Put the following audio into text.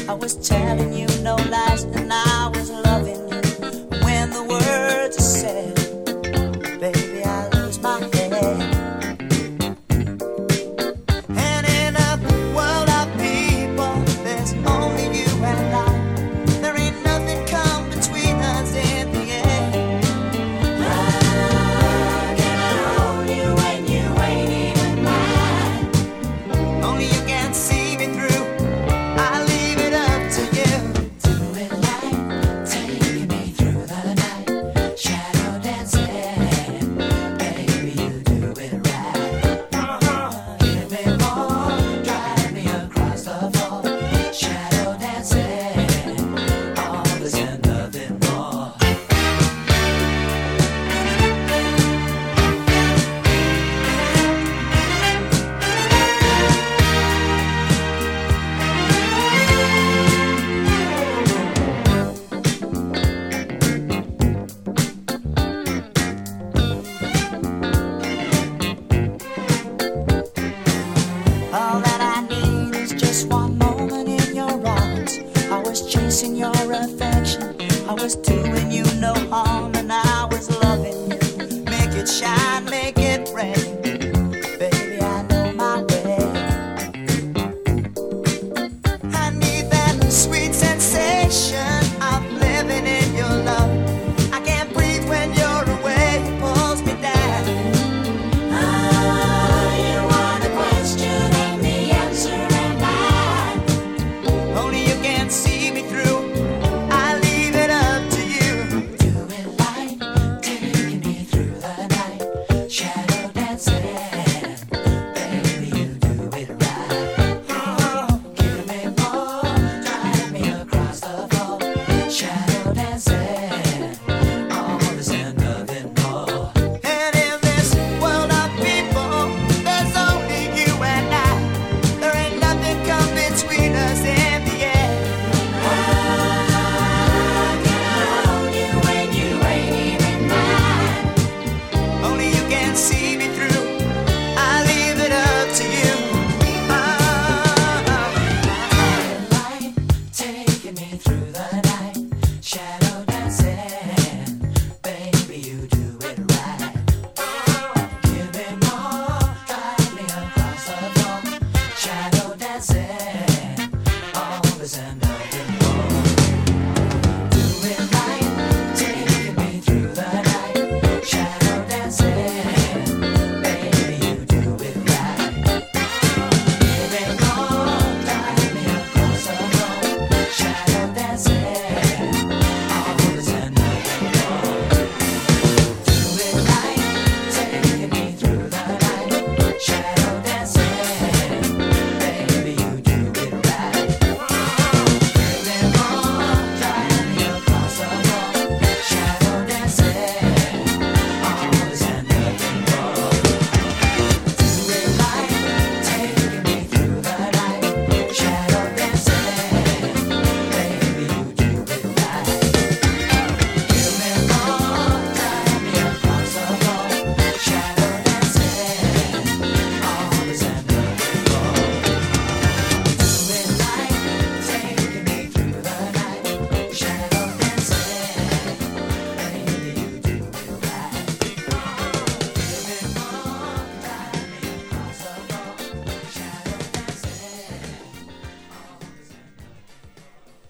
I was telling you no lies, and I was loving you. When the words are said, baby, I lose my head. And in a world of people, there's only you and I. There ain't nothing come between us in the end. How can I hold you when you ain't even mine? Only you can see me through. I leave it up to you. Do it right, taking me through the night, shadow dancing, baby, you do it right. Give me more, drive me across the floor, shadow dancing, all this and nothing more. All that I need is just one moment in your arms. I was chasing your affection, I was doing you no harm, and I was loving you. Make it shine, make it rain, baby, I know my way. I need that sweet sensation of living in your love. I can't breathe when you're away, it pulls me down. You want a question and the answer am I. Only you can see me through. I leave it up to you. Do it right, taking me through the night, shadow dancing, baby, you do it right. Give me more, drive me across the floor, shadow dancing, all this and nothing more. And in this world of people, there's only you and I. There ain't nothing come between us in the end. How can I hold you when you ain't even mine? Only you can see me through. I leave it up to you. Light taking me through the night, shadow dancing, baby, you do it right. Give me more, drive me across the floor, shadow dancing, all this and